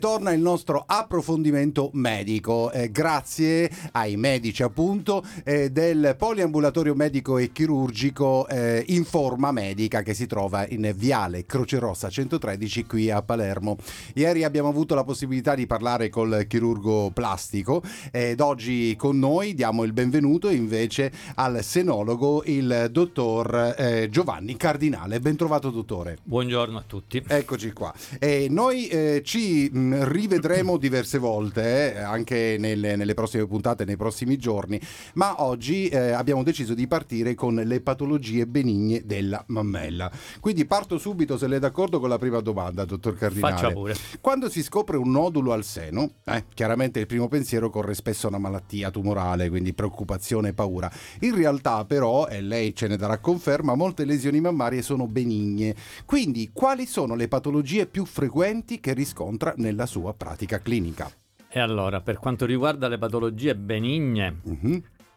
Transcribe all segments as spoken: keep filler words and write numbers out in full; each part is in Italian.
Torna il nostro approfondimento medico, eh, grazie ai medici appunto eh, del poliambulatorio medico e chirurgico eh, Informa Medica, che si trova in Viale Croce Rossa centotredici qui a Palermo. Ieri abbiamo avuto la possibilità di parlare col chirurgo plastico ed oggi con noi diamo il benvenuto invece al senologo, il dottor eh, Giovanni Cardinale. Ben trovato, dottore. Buongiorno a tutti. Eccoci qua. E noi eh, ci mh, rivedremo diverse volte, eh, anche nelle, nelle prossime puntate, nei prossimi giorni, ma oggi eh, abbiamo deciso di partire con le patologie benigne della mammella. Quindi parto subito, se lei è d'accordo, con la prima domanda, dottor Cardinale. Faccia pure. Quando si scopre un nodulo al seno, eh, chiaramente il primo pensiero corre spesso a una malattia tumorale, quindi preoccupazione e paura. In realtà però, e lei ce ne darà conferma, molte lesioni mammarie sono benigne. Quindi quali sono le patologie più frequenti che riscontra nella sua pratica clinica? E allora, per quanto riguarda le patologie benigne, Mm-hmm.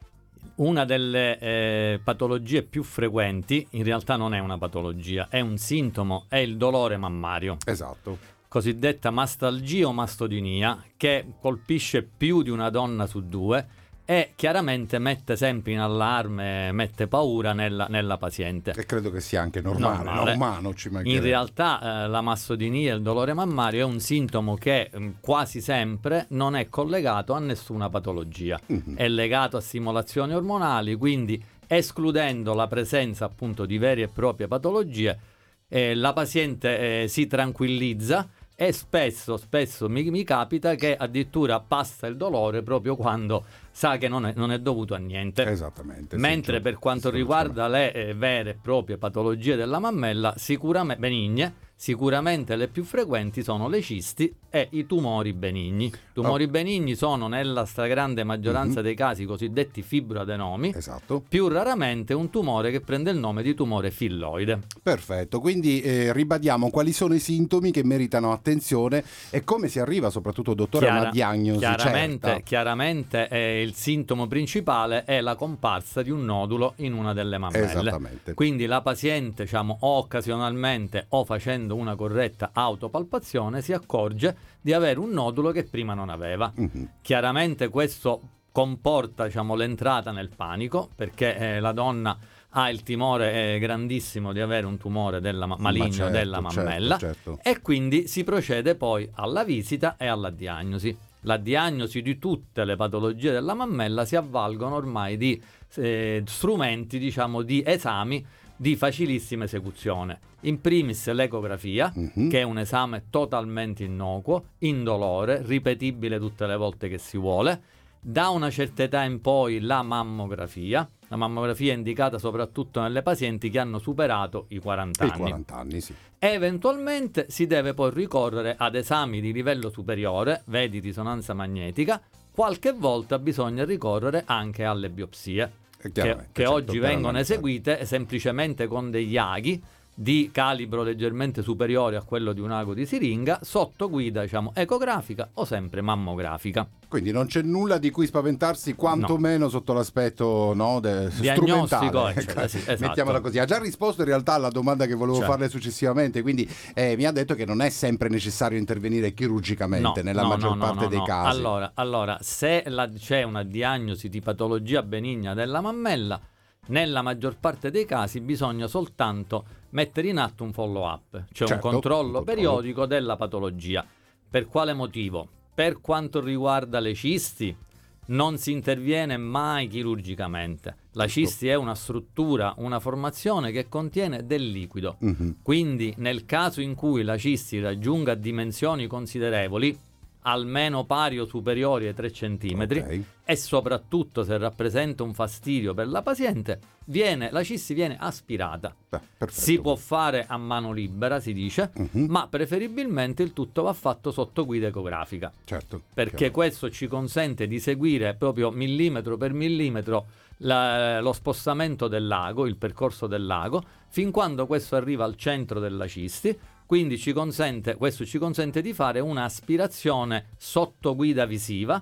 una delle eh, patologie più frequenti, in realtà non è una patologia, è un sintomo, è il dolore mammario. Esatto. Cosiddetta mastalgia o mastodinia, che colpisce più di una donna su due e chiaramente mette sempre in allarme, mette paura nella, nella paziente. E credo che sia anche normale, Normale. no? Umano, ci mancherebbe. In realtà eh, la mastodinia e il dolore mammario è un sintomo che mh, quasi sempre non è collegato a nessuna patologia. Mhm. È legato a stimolazioni ormonali, quindi escludendo la presenza appunto di vere e proprie patologie, eh, la paziente eh, si tranquillizza. E spesso, spesso mi, mi capita che addirittura passa il dolore proprio quando sa che non è, non è dovuto a niente. Esattamente. Mentre sì, per quanto sì, riguarda le eh, vere e proprie patologie della mammella, sicuramente benigne, sicuramente le più frequenti sono le cisti e i tumori benigni. Tumori Oh. benigni sono nella stragrande maggioranza Mhm. dei casi i cosiddetti fibroadenomi, Esatto. più raramente un tumore che prende il nome di tumore filloide. Perfetto, quindi eh, ribadiamo quali sono i sintomi che meritano attenzione e come si arriva soprattutto, dottore, a una Chiara- diagnosi chiaramente, certa. chiaramente eh, il sintomo principale è la comparsa di un nodulo in una delle mammelle. Esattamente. Quindi la paziente, diciamo, o occasionalmente o facendo una corretta autopalpazione si accorge di avere un nodulo che prima non aveva. Mhm. Chiaramente questo comporta, diciamo, l'entrata nel panico, perché eh, la donna ha il timore eh, grandissimo di avere un tumore della ma- maligno Ma certo, della mammella, certo, certo. e quindi si procede poi alla visita e alla diagnosi. La diagnosi di tutte le patologie della mammella si avvalgono ormai di eh, strumenti, diciamo, di esami di facilissima esecuzione. In primis l'ecografia, Mhm. che è un esame totalmente innocuo, indolore, ripetibile tutte le volte che si vuole. Da una certa età in poi la mammografia. La mammografia è indicata soprattutto nelle pazienti che hanno superato i quaranta I anni. quaranta anni, sì. E eventualmente si deve poi ricorrere ad esami di livello superiore, vedi risonanza magnetica. Qualche volta bisogna ricorrere anche alle biopsie, E che, chiaramente, che certo, oggi per vengono analizzare. eseguite semplicemente con degli aghi di calibro leggermente superiore a quello di un ago di siringa, sotto guida, diciamo, ecografica o sempre mammografica. Quindi non c'è nulla di cui spaventarsi, quantomeno sotto l'aspetto, no, de- Diagnostico, strumentale. eccetera, sì, esatto. Mettiamola così. Ha già risposto in realtà alla domanda che volevo Certo. farle successivamente, quindi eh, mi ha detto che non è sempre necessario intervenire chirurgicamente nella no, maggior no, no, parte no, dei no. casi. Allora, allora se la- c'è una diagnosi di patologia benigna della mammella, nella maggior parte dei casi bisogna soltanto mettere in atto un follow up, cioè Certo, un controllo un controllo. periodico della patologia. Per quale motivo? Per quanto riguarda le cisti, non si interviene mai chirurgicamente. La Giusto. cisti è una struttura, una formazione che contiene del liquido. Mhm. Quindi nel caso in cui la cisti raggiunga dimensioni considerevoli, almeno pari o superiori ai tre centimetri, Ok. e soprattutto se rappresenta un fastidio per la paziente, viene, la cisti viene aspirata. Beh, perfetto. Si può fare a mano libera, si dice, Mhm. ma preferibilmente il tutto va fatto sotto guida ecografica, Certo. perché chiaro. questo ci consente di seguire proprio millimetro per millimetro la- lo spostamento del lago, il percorso del lago, fin quando questo arriva al centro della cisti. Quindi ci consente, questo ci consente di fare un'aspirazione sotto guida visiva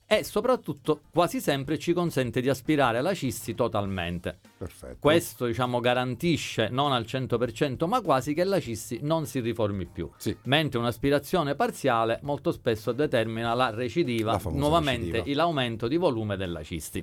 e soprattutto quasi sempre ci consente di aspirare la cisti totalmente. Perfetto. Questo, diciamo, garantisce non al cento per cento ma quasi che la cisti non si riformi più, sì. mentre un'aspirazione parziale molto spesso determina la recidiva, la nuovamente recidiva. l'aumento di volume della cisti.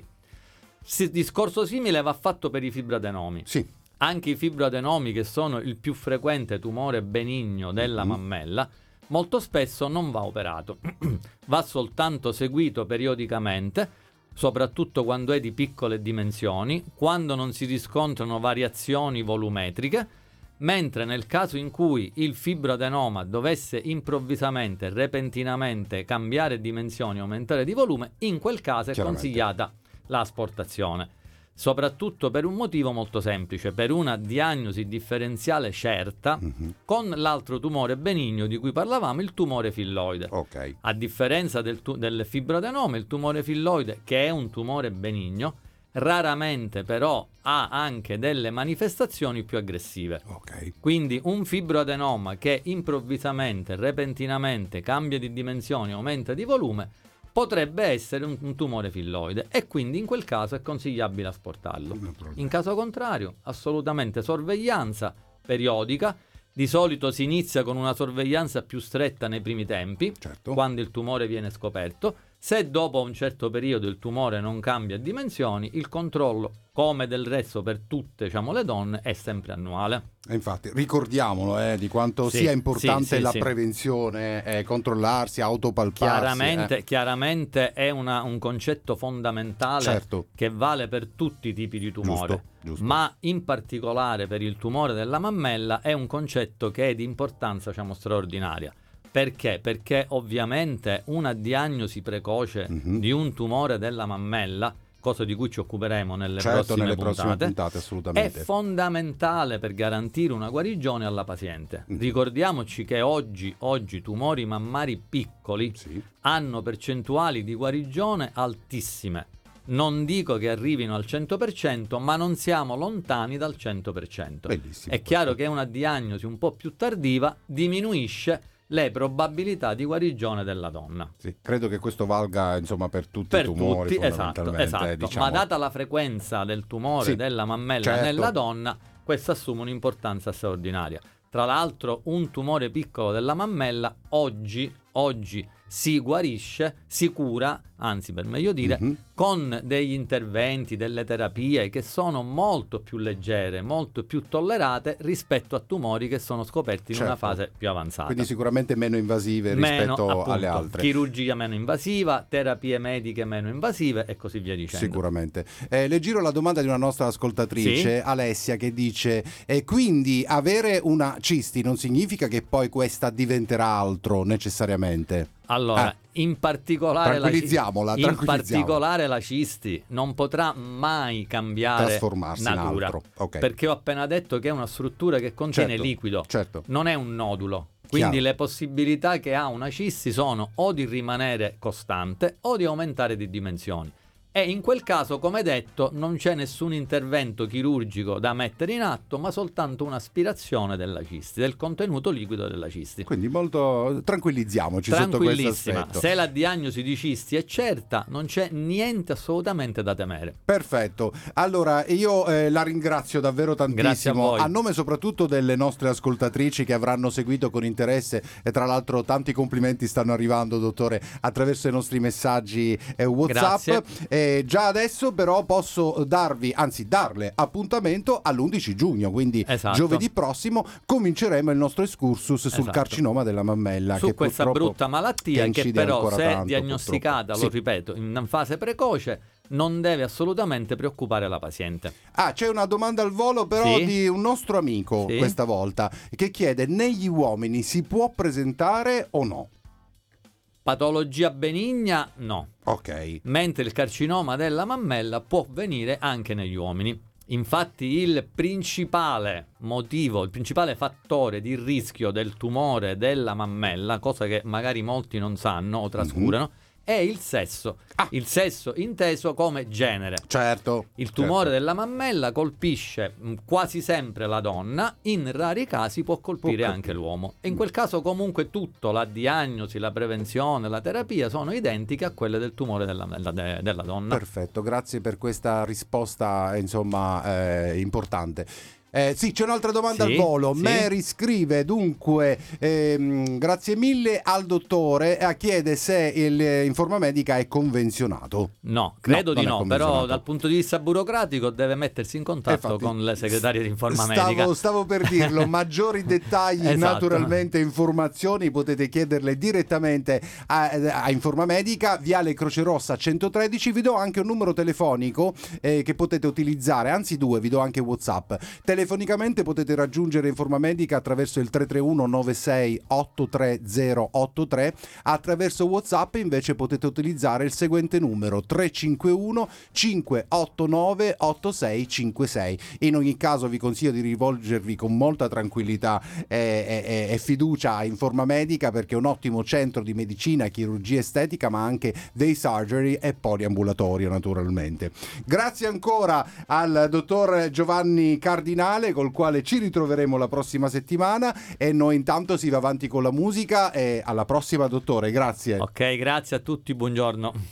Si, discorso simile va fatto per i fibroadenomi. Sì. Anche i fibroadenomi, che sono il più frequente tumore benigno della mm-hmm. mammella, molto spesso non va operato, va soltanto seguito periodicamente, soprattutto quando è di piccole dimensioni, quando non si riscontrano variazioni volumetriche, mentre nel caso in cui il fibroadenoma dovesse improvvisamente, repentinamente cambiare dimensioni, aumentare di volume, in quel caso è consigliata l'asportazione. Soprattutto per un motivo molto semplice, per una diagnosi differenziale certa mm-hmm. con l'altro tumore benigno di cui parlavamo, il tumore filloide. Okay. A differenza del, tu- del fibroadenoma, il tumore filloide, che è un tumore benigno, raramente però ha anche delle manifestazioni più aggressive. Okay. Quindi un fibroadenoma che improvvisamente, repentinamente cambia di dimensioni, aumenta di volume, potrebbe essere un, un tumore filloide, e quindi in quel caso è consigliabile asportarlo. In caso contrario, assolutamente sorveglianza periodica. Di solito si inizia con una sorveglianza più stretta nei primi tempi, certo. quando il tumore viene scoperto. Se dopo un certo periodo il tumore non cambia dimensioni, il controllo, come del resto per tutte, diciamo, le donne, è sempre annuale. E infatti ricordiamolo eh, di quanto sì, sia importante sì, sì, la sì. prevenzione, eh, controllarsi, autopalparsi. Chiaramente, eh. chiaramente è una, un concetto fondamentale, certo. che vale per tutti i tipi di tumore, giusto, giusto. ma in particolare per il tumore della mammella è un concetto che è di importanza, diciamo, straordinaria. Perché? Perché ovviamente una diagnosi precoce mm-hmm. di un tumore della mammella, cosa di cui ci occuperemo nelle, certo, prossime, nelle puntate, prossime puntate, assolutamente. È fondamentale per garantire una guarigione alla paziente. Mm-hmm. Ricordiamoci che oggi, oggi tumori mammari piccoli sì. hanno percentuali di guarigione altissime. Non dico che arrivino al cento per cento, ma non siamo lontani dal cento per cento. Bellissimo. È chiaro che una diagnosi un po' più tardiva diminuisce le probabilità di guarigione della donna. Sì, credo che questo valga, insomma, per tutti per i tumori, tutti, esatto, esatto. Eh, diciamo. Ma data la frequenza del tumore sì, della mammella certo. nella donna, questo assume un'importanza straordinaria. Tra l'altro, un tumore piccolo della mammella oggi, oggi si guarisce, si cura, anzi per meglio dire, mm-hmm. con degli interventi, delle terapie che sono molto più leggere, molto più tollerate rispetto a tumori che sono scoperti in certo. una fase più avanzata. Quindi sicuramente meno invasive meno, rispetto appunto, alle altre. Chirurgia meno invasiva, terapie mediche meno invasive e così via dicendo. Sicuramente. Eh, le giro la domanda di una nostra ascoltatrice, sì? Alessia, che dice eh, quindi avere una cisti non significa che poi questa diventerà altro necessariamente? Allora, ah, in particolare tranquillizziamola, la, in particolare la cisti non potrà mai cambiare trasformarsi natura, in altro. Okay. Perché ho appena detto che è una struttura che contiene certo, liquido, certo. non è un nodulo. Quindi Chiaro. Le possibilità che ha una cisti sono o di rimanere costante o di aumentare di dimensioni. E in quel caso, come detto, non c'è nessun intervento chirurgico da mettere in atto, ma soltanto un'aspirazione della cisti, del contenuto liquido della cisti. Quindi molto tranquillizziamoci sotto questo aspetto. Se la diagnosi di cisti è certa, non c'è niente assolutamente da temere. Perfetto. Allora io eh, la ringrazio davvero tantissimo. Grazie a voi. A nome soprattutto delle nostre ascoltatrici che avranno seguito con interesse, e tra l'altro tanti complimenti stanno arrivando, dottore, attraverso i nostri messaggi eh, WhatsApp. Grazie. Eh, già adesso però posso darvi, anzi darle appuntamento all'undici giugno, quindi esatto. giovedì prossimo cominceremo il nostro excursus sul esatto. carcinoma della mammella, su che questa brutta malattia che, che però se tanto, diagnosticata, purtroppo. lo ripeto, in fase precoce non deve assolutamente preoccupare la paziente. Ah, c'è una domanda al volo però sì? di un nostro amico sì? questa volta, che chiede: negli uomini si può presentare o no? Patologia benigna no. Ok. Mentre il carcinoma della mammella può venire anche negli uomini. Infatti il principale motivo, il principale fattore di rischio del tumore della mammella, cosa che magari molti non sanno o trascurano, mm-hmm. e il sesso. Ah. Il sesso inteso come genere. Certo. Il tumore certo. della mammella colpisce mh, quasi sempre la donna, in rari casi può colpire Può anche colpire. l'uomo. E in quel caso comunque tutto, la diagnosi, la prevenzione, la terapia sono identiche a quelle del tumore della, della, della donna. Perfetto, grazie per questa risposta, insomma, eh, importante. Eh, sì, c'è un'altra domanda Sì, al volo. sì. Mary scrive dunque, ehm, grazie mille al dottore, e chiede se il eh, Informamedica è convenzionato. No, credo No, di non è no, convenzionato. però dal punto di vista burocratico deve mettersi in contatto Infatti, con le segretarie di Informamedica. Stavo, stavo per dirlo, maggiori dettagli, Esatto. naturalmente informazioni potete chiederle direttamente a, a Informamedica, Viale Croce Rossa centotredici. Vi do anche un numero telefonico eh, che potete utilizzare, anzi due, vi do anche WhatsApp. Telefonicamente potete raggiungere Informamedica attraverso il tre tre uno nove sei otto tre zero otto tre, attraverso WhatsApp invece potete utilizzare il seguente numero tre cinque uno cinque otto nove otto sei cinque sei. In ogni caso vi consiglio di rivolgervi con molta tranquillità e, e, e fiducia a Informamedica, perché è un ottimo centro di medicina, chirurgia estetica, ma anche day surgery e poliambulatorio naturalmente. Grazie ancora al dottor Giovanni Cardinale, col quale ci ritroveremo la prossima settimana, e noi intanto si va avanti con la musica, e alla prossima dottore, grazie. Ok, grazie a tutti, buongiorno.